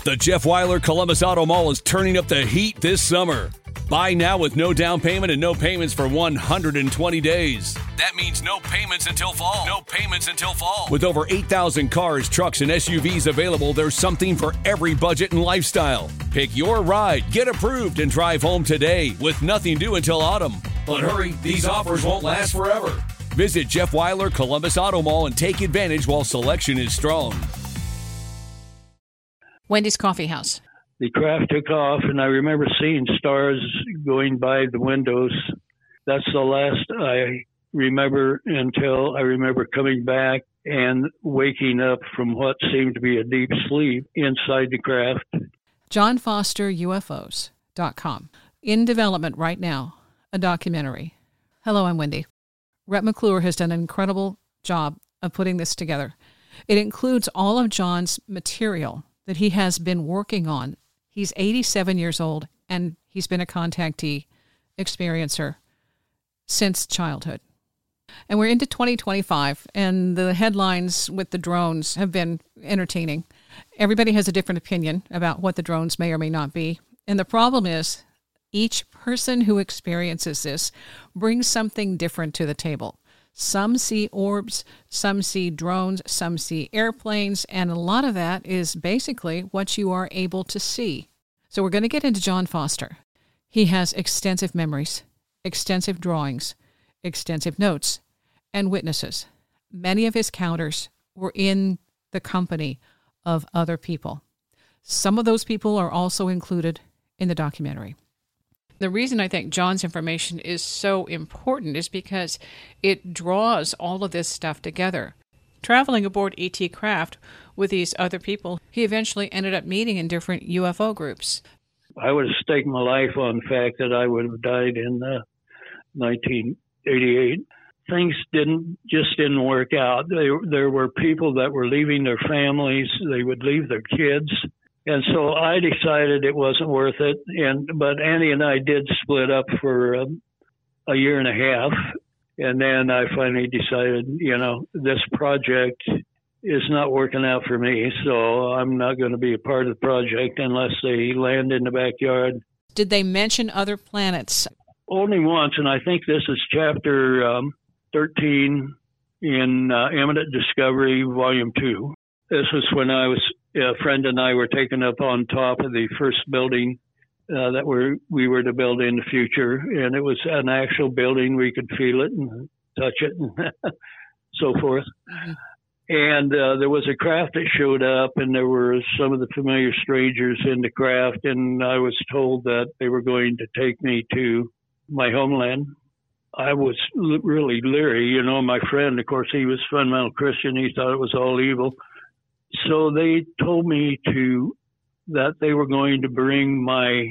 The Jeff Weiler Columbus Auto Mall is turning up the heat this summer. Buy now with no down payment and no payments for 120 days. That means no payments until fall. No payments until fall. With over 8,000 cars, trucks, and SUVs available, there's something for every budget and lifestyle. Pick your ride, get approved, and drive home today with nothing due until autumn. But hurry, these offers won't last forever. Visit Jeff Weiler Columbus Auto Mall and take advantage while selection is strong. Wendy's Coffee House. The craft took off, and I remember seeing stars going by the windows. That's the last I remember until I remember coming back and waking up from what seemed to be a deep sleep inside the craft. JohnFosterUFOs.com. In development right now, a documentary. Hello, I'm Wendy. Rhett McClure has done an incredible job of putting this together. It includes all of John's material that he has been working on. He's 87 years old, and he's been a contactee experiencer since childhood. And we're into 2025, and the headlines with the drones have been entertaining. Everybody has a different opinion about what the drones may or may not be. And the problem is, each person who experiences this brings something different to the table. Some see orbs, some see drones, some see airplanes, and a lot of that is basically what you are able to see. So we're going to get into John Foster. He has extensive memories, extensive drawings, extensive notes, and witnesses. Many of his counters were in the company of other people. Some of those people are also included in the documentary. The reason I think John's information is so important is because it draws all of this stuff together. Traveling aboard E.T. Craft with these other people, he eventually ended up meeting in different UFO groups. I would have staked my life on the fact that I would have died in 1988. Things didn't work out. There were people that were leaving their families. They would leave their kids. And so I decided it wasn't worth it. But Annie and I did split up for a year and a half. And then I finally decided, this project is not working out for me. So I'm not going to be a part of the project unless they land in the backyard. Did they mention other planets? Only once. And I think this is chapter 13 in Imminent Discovery, Volume 2. This was when a friend and I were taken up on top of the first building that we were to build in the future. And it was an actual building. We could feel it and touch it and so forth. Mm-hmm. And there was a craft that showed up, and there were some of the familiar strangers in the craft. And I was told that they were going to take me to my homeland. I was really leery. My friend, of course, he was fundamental Christian. He thought it was all evil. So they told me that they were going to bring my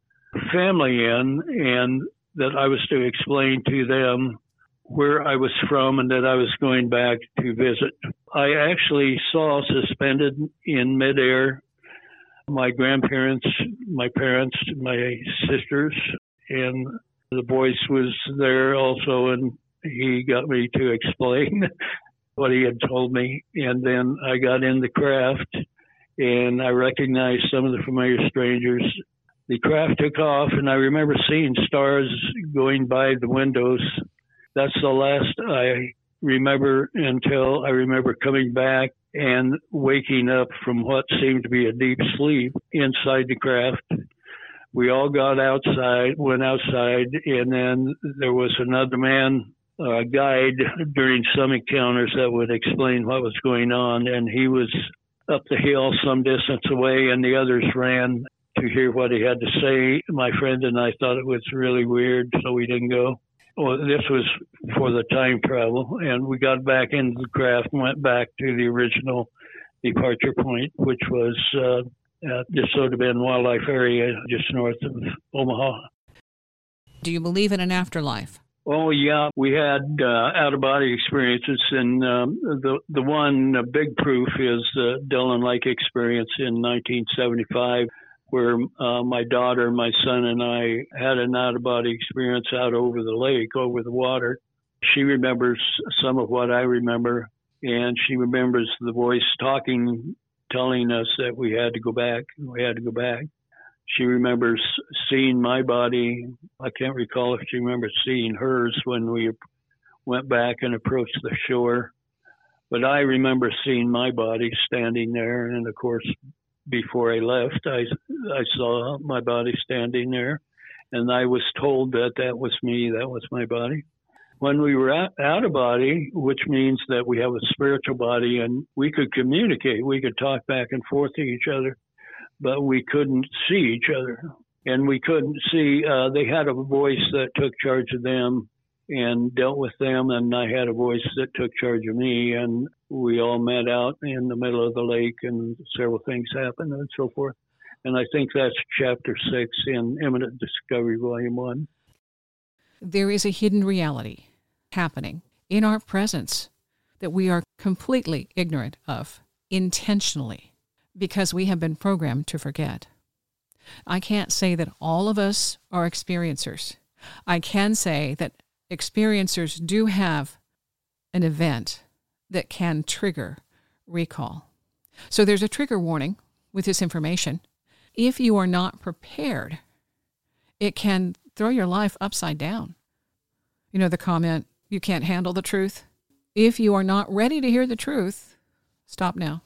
family in and that I was to explain to them where I was from and that I was going back to visit. I actually saw suspended in midair my grandparents, my parents, my sisters, and the voice was there also, and he got me to explain what he had told me. And then I got in the craft and I recognized some of the familiar strangers. The craft took off, and I remember seeing stars going by the windows. That's the last I remember until I remember coming back and waking up from what seemed to be a deep sleep inside the craft. We all got outside, went outside, and then there was another man, a guide during some encounters that would explain what was going on, and he was up the hill some distance away, and the others ran to hear what he had to say. My friend and I thought it was really weird, so we didn't go. Well, this was for the time travel, and we got back into the craft and went back to the original departure point, which was at DeSoto Bend Wildlife Area, just north of Omaha. Do you believe in an afterlife? Oh, yeah. We had out-of-body experiences, and the one big proof is the Dillon Lake experience in 1975, where my daughter, my son, and I had an out-of-body experience out over the lake, over the water. She remembers some of what I remember, and she remembers the voice talking telling us that we had to go back. We had to go back. She remembers seeing my body. I can't recall if she remembers seeing hers when we went back and approached the shore. But I remember seeing my body standing there. And of course, before I left, I saw my body standing there. And I was told that that was me, that was my body. When we were out of body, which means that we have a spiritual body and we could communicate, we could talk back and forth to each other, but we couldn't see each other. And we couldn't see, they had a voice that took charge of them and dealt with them, and I had a voice that took charge of me, and we all met out in the middle of the lake, and several things happened and so forth. And I think that's chapter 6 in Imminent Discovery, Volume 1. There is a hidden reality happening in our presence that we are completely ignorant of, intentionally, because we have been programmed to forget. I can't say that all of us are experiencers. I can say that experiencers do have an event that can trigger recall. So there's a trigger warning with this information. If you are not prepared, it can throw your life upside down. You know the comment, you can't handle the truth? If you are not ready to hear the truth, stop now.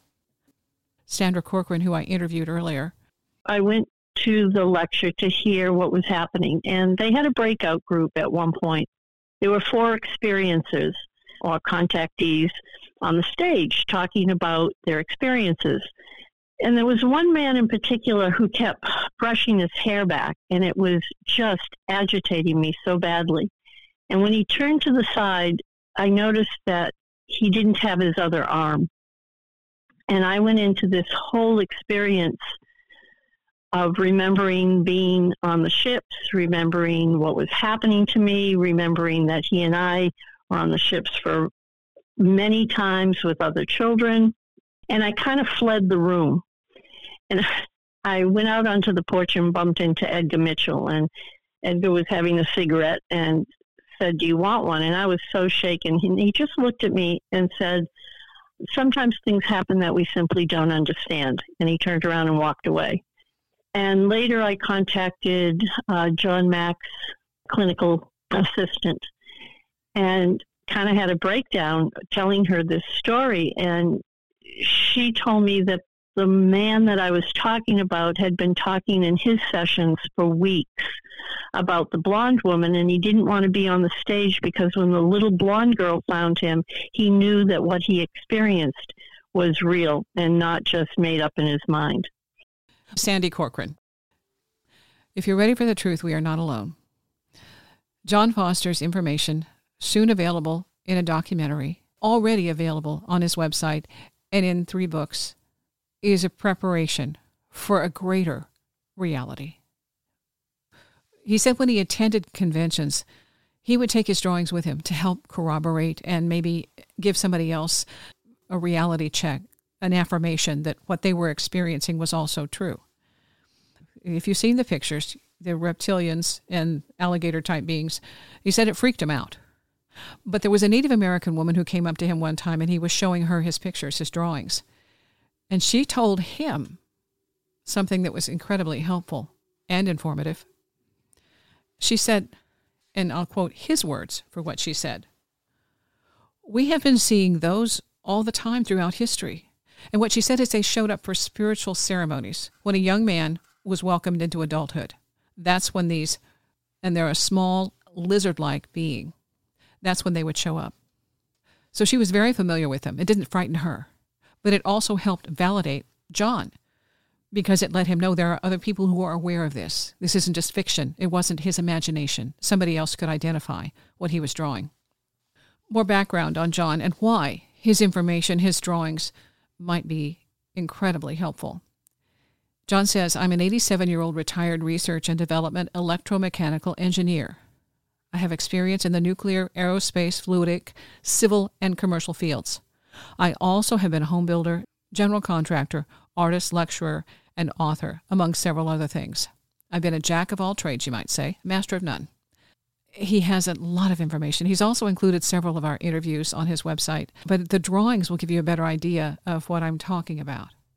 Sandra Corcoran, who I interviewed earlier. I went to the lecture to hear what was happening, and they had a breakout group at one point. There were 4 experiencers or contactees on the stage talking about their experiences. And there was one man in particular who kept brushing his hair back, and it was just agitating me so badly. And when he turned to the side, I noticed that he didn't have his other arm. And I went into this whole experience of remembering being on the ships, remembering what was happening to me, remembering that he and I were on the ships for many times with other children. And I kind of fled the room. And I went out onto the porch and bumped into Edgar Mitchell. And Edgar was having a cigarette and said, "Do you want one?" And I was so shaken. He just looked at me and said, "Sometimes things happen that we simply don't understand." And he turned around and walked away. And later I contacted John Mack's clinical assistant and kind of had a breakdown telling her this story. And she told me that the man that I was talking about had been talking in his sessions for weeks about the blonde woman, and he didn't want to be on the stage because when the little blonde girl found him, he knew that what he experienced was real and not just made up in his mind. Sandy Corcoran. If you're ready for the truth, we are not alone. John Foster's information, soon available in a documentary, already available on his website and in 3 books, is a preparation for a greater reality. He said when he attended conventions, he would take his drawings with him to help corroborate and maybe give somebody else a reality check, an affirmation that what they were experiencing was also true. If you've seen the pictures, the reptilians and alligator-type beings, he said it freaked him out. But there was a Native American woman who came up to him one time, and he was showing her his pictures, his drawings. And she told him something that was incredibly helpful and informative. She said, and I'll quote his words for what she said, "We have been seeing those all the time throughout history." And what she said is they showed up for spiritual ceremonies when a young man was welcomed into adulthood. That's when these, and they're a small lizard-like being, that's when they would show up. So she was very familiar with them. It didn't frighten her, but it also helped validate John because it let him know there are other people who are aware of this. This isn't just fiction. It wasn't his imagination. Somebody else could identify what he was drawing. More background on John and why his information, his drawings, might be incredibly helpful. John says, "I'm an 87-year-old retired research and development electromechanical engineer. I have experience in the nuclear, aerospace, fluidic, civil, and commercial fields. I also have been a home builder, general contractor, artist, lecturer, and author, among several other things. I've been a jack of all trades, you might say, master of none." He has a lot of information. He's also included several of our interviews on his website, but the drawings will give you a better idea of what I'm talking about.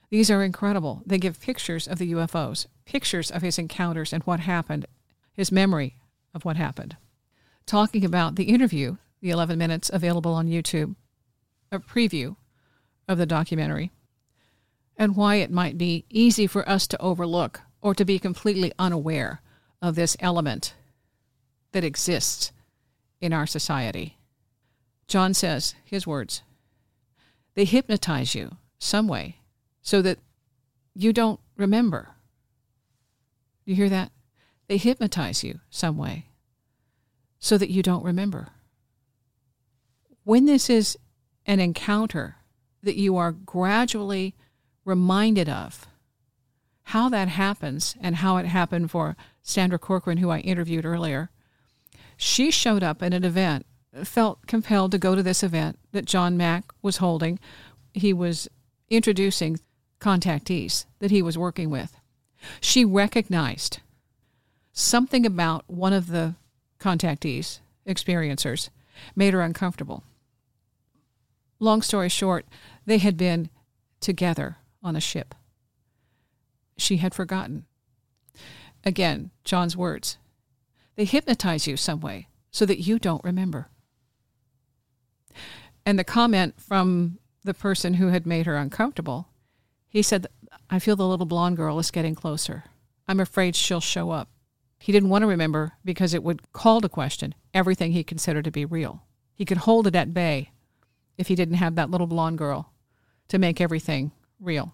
These are incredible. They give pictures of the UFOs, pictures of his encounters and what happened, his memory of what happened. Talking about the interview, the 11 minutes available on YouTube, a preview of the documentary, and why it might be easy for us to overlook or to be completely unaware of this element that exists in our society. John says, his words, they hypnotize you some way so that you don't remember. You hear that? They hypnotize you some way so that you don't remember. When this is an encounter that you are gradually reminded of how that happens and how it happened for Sandra Corcoran, who I interviewed earlier, she showed up at an event, felt compelled to go to this event that John Mack was holding. He was introducing contactees that he was working with. She recognized something about one of the contactees, experiencers, made her uncomfortable. Long story short, they had been together on a ship. She had forgotten. Again, John's words. They hypnotize you some way so that you don't remember. And the comment from the person who had made her uncomfortable, he said, I feel the little blonde girl is getting closer. I'm afraid she'll show up. He didn't want to remember because it would call to question everything he considered to be real. He could hold it at bay if he didn't have that little blonde girl to make everything real.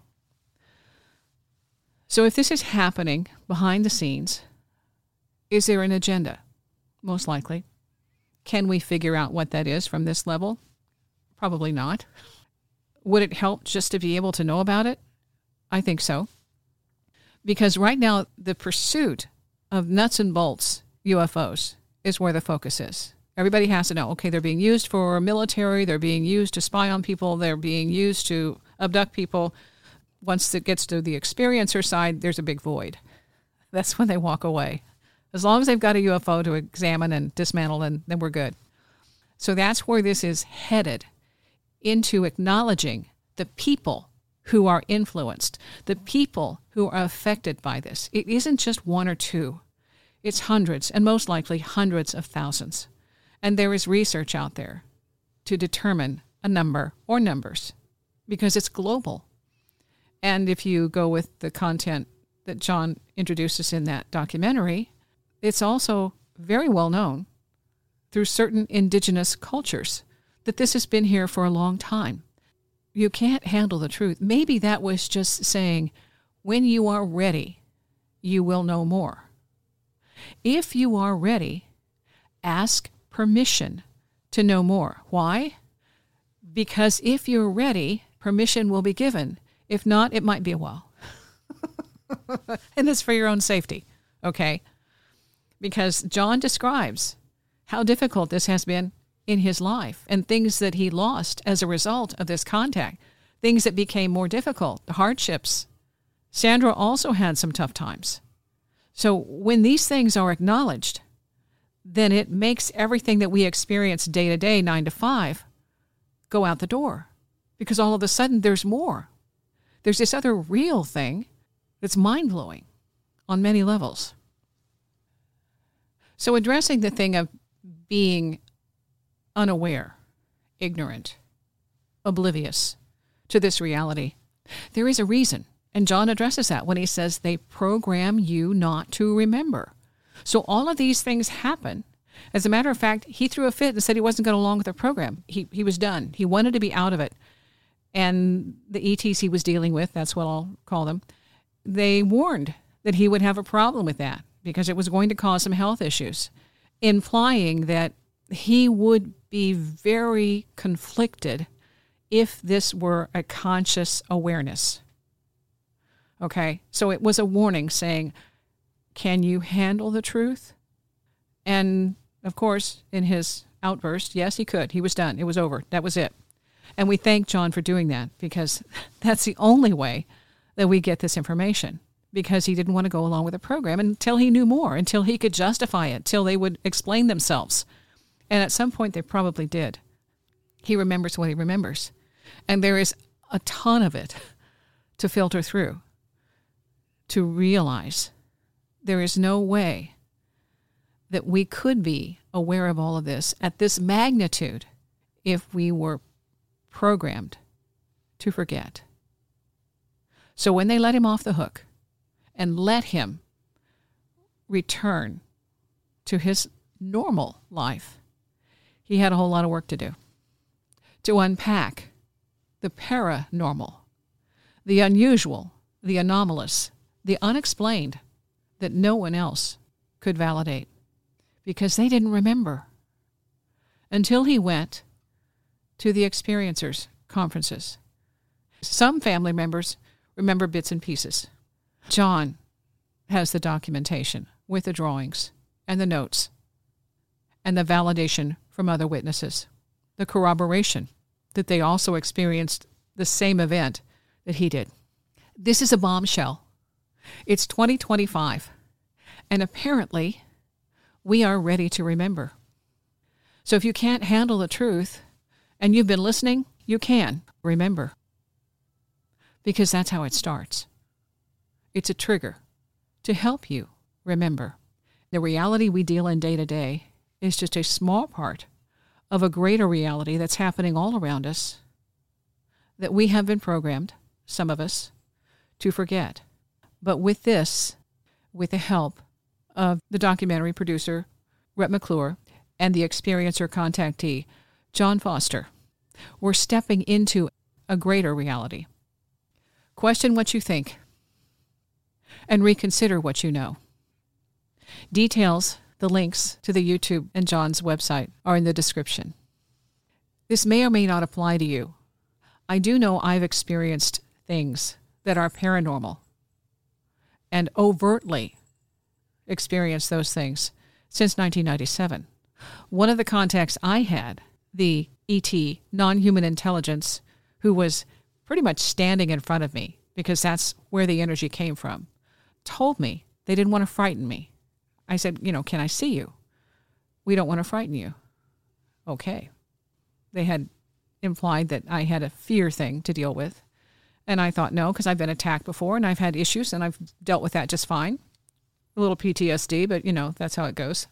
So if this is happening behind the scenes, is there an agenda? Most likely. Can we figure out what that is from this level? Probably not. Would it help just to be able to know about it? I think so. Because right now, the pursuit of nuts and bolts UFOs is where the focus is. Everybody has to know, okay, they're being used for military, they're being used to spy on people, they're being used to abduct people. Once it gets to the experiencer side, there's a big void. That's when they walk away. As long as they've got a UFO to examine and dismantle, then we're good. So that's where this is headed, into acknowledging the people who are influenced, the people who are affected by this. It isn't just one or two. It's hundreds, and most likely hundreds of thousands. And there is research out there to determine a number or numbers because it's global. And if you go with the content that John introduces in that documentary, it's also very well known through certain indigenous cultures that this has been here for a long time. You can't handle the truth. Maybe that was just saying, when you are ready, you will know more. If you are ready, ask permission to know more. Why? Because if you're ready, permission will be given. If not, it might be a while. And it's for your own safety, okay? Because John describes how difficult this has been in his life and things that he lost as a result of this contact, things that became more difficult, the hardships. Sandra also had some tough times. So when these things are acknowledged, then it makes everything that we experience day to day, 9 to 5, go out the door. Because all of a sudden there's more. There's this other real thing that's mind-blowing on many levels. So addressing the thing of being unaware, ignorant, oblivious to this reality, there is a reason. And John addresses that when he says they program you not to remember. So all of these things happen. As a matter of fact, he threw a fit and said he wasn't going along with the program. He was done. He wanted to be out of it. And the ETs he was dealing with, that's what I'll call them, they warned that he would have a problem with that because it was going to cause some health issues, implying that he would be very conflicted if this were a conscious awareness. Okay, so it was a warning saying, can you handle the truth? And, of course, in his outburst, yes, he could. He was done. It was over. That was it. And we thank John for doing that because that's the only way that we get this information, because he didn't want to go along with the program until he knew more, until he could justify it, till they would explain themselves. And at some point they probably did. He remembers what he remembers. And there is a ton of it to filter through, to realize there is no way that we could be aware of all of this at this magnitude if we were programmed to forget. So when they let him off the hook and let him return to his normal life, he had a whole lot of work to do, to unpack the paranormal, the unusual, the anomalous, the unexplained that no one else could validate because they didn't remember until he went to the experiencers' conferences. Some family members remember bits and pieces. John has the documentation with the drawings and the notes and the validation from other witnesses, the corroboration that they also experienced the same event that he did. This is a bombshell. It's 2025, and apparently we are ready to remember. So if you can't handle the truth and you've been listening, you can remember, because that's how it starts. It's a trigger to help you remember. The reality we deal in day to day is just a small part of a greater reality that's happening all around us that we have been programmed, some of us, to forget. But with this, with the help of the documentary producer, Rhett McClure, and the experiencer contactee, John Foster, we're stepping into a greater reality. Question what you think and reconsider what you know. Details, the links to the YouTube and John's website are in the description. This may or may not apply to you. I do know I've experienced things that are paranormal and overtly experienced those things since 1997. One of the contacts I had, the ET, non-human intelligence, who was pretty much standing in front of me because that's where the energy came from, told me they didn't want to frighten me. I said, can I see you? We don't want to frighten you. Okay. They had implied that I had a fear thing to deal with. And I thought, no, because I've been attacked before and I've had issues and I've dealt with that just fine. A little PTSD, but that's how it goes.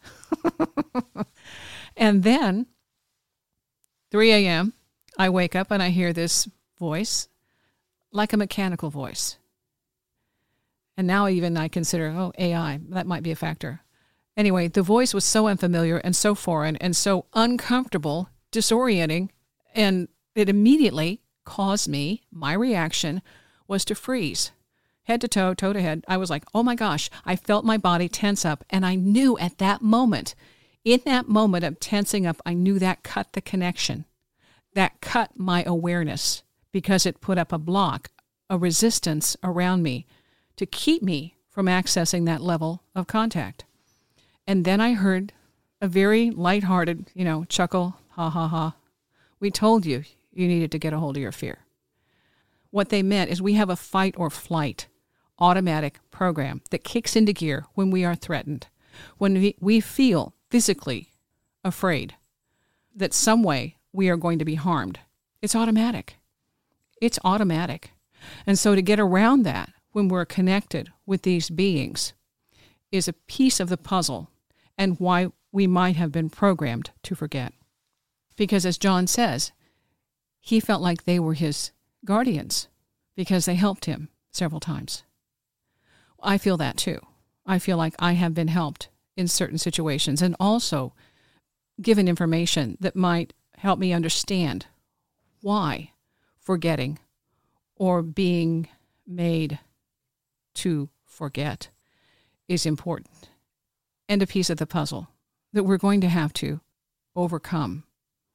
And then 3 a.m., I wake up and I hear this voice, like a mechanical voice. And now even I consider, AI, that might be a factor. Anyway, the voice was so unfamiliar and so foreign and so uncomfortable, disorienting, and it immediately caused me, my reaction was to freeze. Head to toe, toe to head. I was like, oh my gosh, I felt my body tense up, and I knew at that moment, in that moment of tensing up, I knew that cut the connection. That cut my awareness because it put up a block, a resistance around me to keep me from accessing that level of contact. And then I heard a very lighthearted, chuckle, ha, ha, ha. We told you you needed to get a hold of your fear. What they meant is we have a fight or flight automatic program that kicks into gear when we are threatened, when we feel physically afraid that some way we are going to be harmed. It's automatic. It's automatic. And so to get around that when we're connected with these beings is a piece of the puzzle and why we might have been programmed to forget. Because as John says, he felt like they were his guardians because they helped him several times. I feel that too. I feel like I have been helped in certain situations and also given information that might help me understand why forgetting or being made to forget is important and a piece of the puzzle that we're going to have to overcome,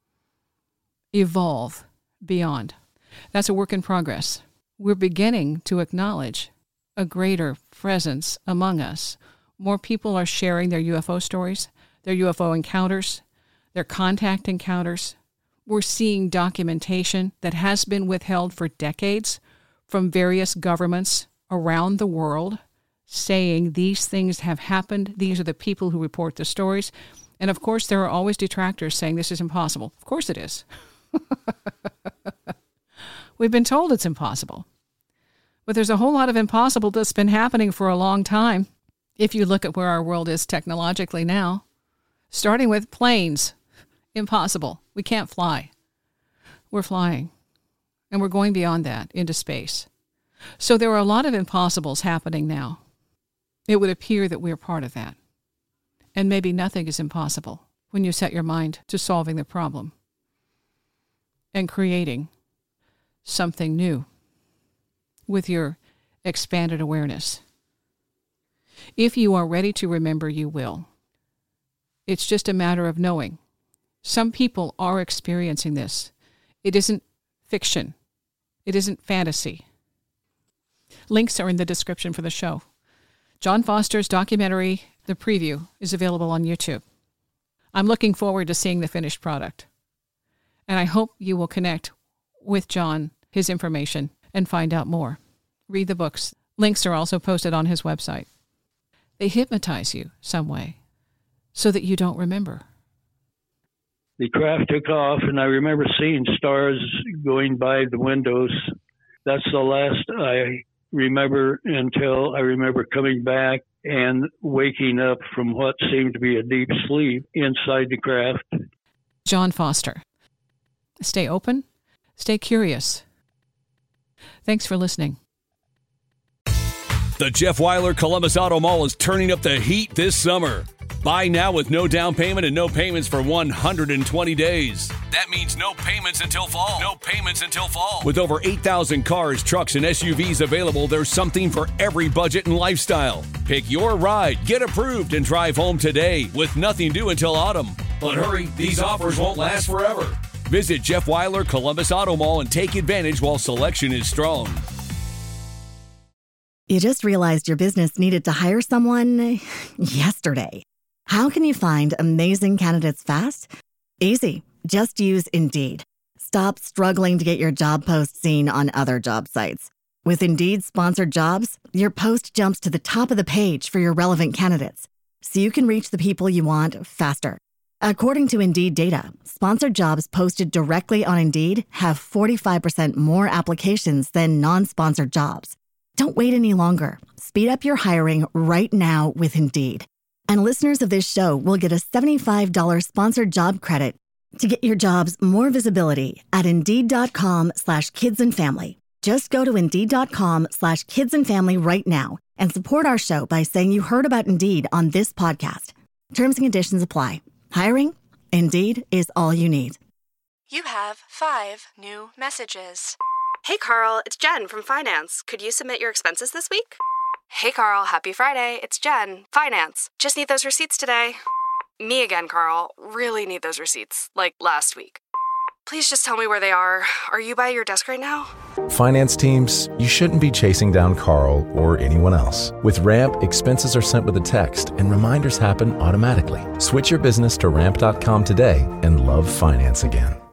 evolve beyond. That's a work in progress. We're beginning to acknowledge a greater presence among us. More people are sharing their UFO stories, their UFO encounters, their contact encounters. We're seeing documentation that has been withheld for decades from various governments around the world saying these things have happened. These are the people who report the stories. And of course, there are always detractors saying this is impossible. Of course it is. We've been told it's impossible. But there's a whole lot of impossible that's been happening for a long time. If you look at where our world is technologically now, starting with planes, impossible. We can't fly. We're flying. And we're going beyond that into space. So there are a lot of impossibles happening now. It would appear that we're part of that. And maybe nothing is impossible when you set your mind to solving the problem and creating something new with your expanded awareness. If you are ready to remember, you will. It's just a matter of knowing. Some people are experiencing this. It isn't fiction. It isn't fantasy. Links are in the description for the show. John Foster's documentary, The Preview, is available on YouTube. I'm looking forward to seeing the finished product. And I hope you will connect with John, his information, and find out more. Read the books. Links are also posted on his website. They hypnotize you some way so that you don't remember. The craft took off, and I remember seeing stars going by the windows. That's the last I remember until I remember coming back and waking up from what seemed to be a deep sleep inside the craft. John Foster. Stay open. Stay curious. Thanks for listening. The Jeff Weiler Columbus Auto Mall is turning up the heat this summer. Buy now with no down payment and no payments for 120 days. That means no payments until fall. No payments until fall. With over 8,000 cars, trucks, and SUVs available, there's something for every budget and lifestyle. Pick your ride, get approved, and drive home today with nothing due until autumn. But hurry, these offers won't last forever. Visit Jeff Weiler Columbus Auto Mall and take advantage while selection is strong. You just realized your business needed to hire someone yesterday. How can you find amazing candidates fast? Easy. Just use Indeed. Stop struggling to get your job post seen on other job sites. With Indeed sponsored jobs, your post jumps to the top of the page for your relevant candidates, so you can reach the people you want faster. According to Indeed data, sponsored jobs posted directly on Indeed have 45% more applications than non-sponsored jobs. Don't wait any longer. Speed up your hiring right now with Indeed. And listeners of this show will get a $75 sponsored job credit to get your jobs more visibility at Indeed.com/kidsandfamily. Just go to Indeed.com/kidsandfamily right now and support our show by saying you heard about Indeed on this podcast. Terms and conditions apply. Hiring? Indeed is all you need. You have 5 new messages. Hey, Carl, it's Jen from Finance. Could you submit your expenses this week? Hey, Carl, happy Friday. It's Jen, Finance. Just need those receipts today. Me again, Carl. Really need those receipts, like last week. Please just tell me where they are. Are you by your desk right now? Finance teams, you shouldn't be chasing down Carl or anyone else. With Ramp, expenses are sent with a text and reminders happen automatically. Switch your business to ramp.com today and love finance again.